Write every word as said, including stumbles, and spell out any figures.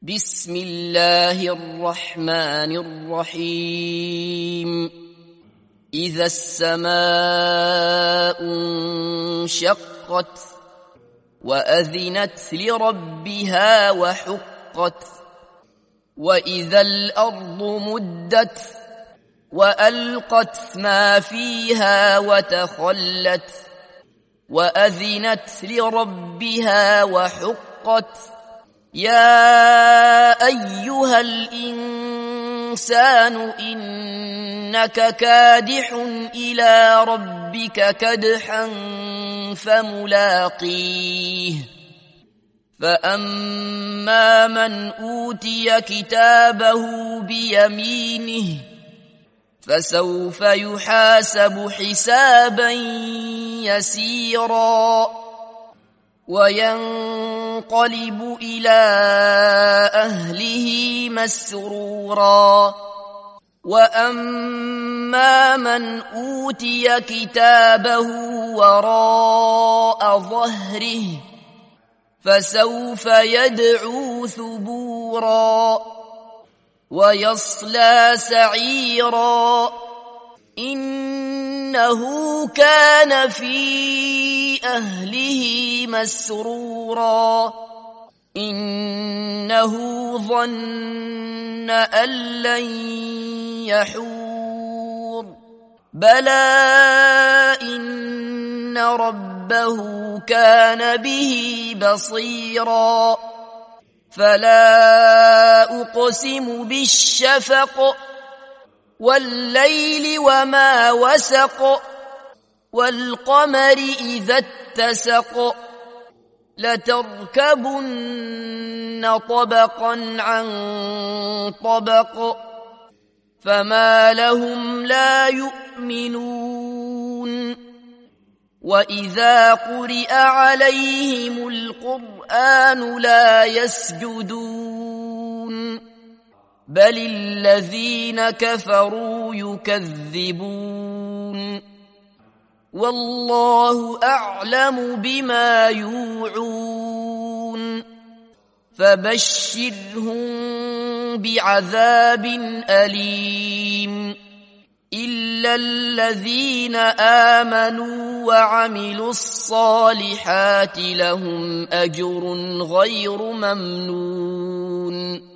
بسم الله الرحمن الرحيم إذا السماء انشقت وأذنت لربها وحقت وإذا الأرض مدت وألقت ما فيها وتخلت وأذنت لربها وحقت يا أيها الإنسان إنك كادح إلى ربك كدحا فملاقيه فأما من أوتي كتابه بيمينه فسوف يحاسب حسابا يسيرا وينقلب إلى أهله مسرورا وأما من أوتي كتابه وراء ظهره فسوف يدعو ثبورا ويصلى سعيرا إنه كان في أهله مسرورا إنه ظن أن لن يحور بلى إن ربه كان به بصيرا فلا أقسم بالشفق والليل وما وسق والقمر إذا اتسق لتركبن طبقا عن طبق فما لهم لا يؤمنون وإذا قرئ عليهم القرآن لا يسجدون بل الذين كفروا يكذبون والله أعلم بما يوعون فبشرهم بعذاب أليم إلا الذين آمنوا وعملوا الصالحات لهم أجر غير ممنون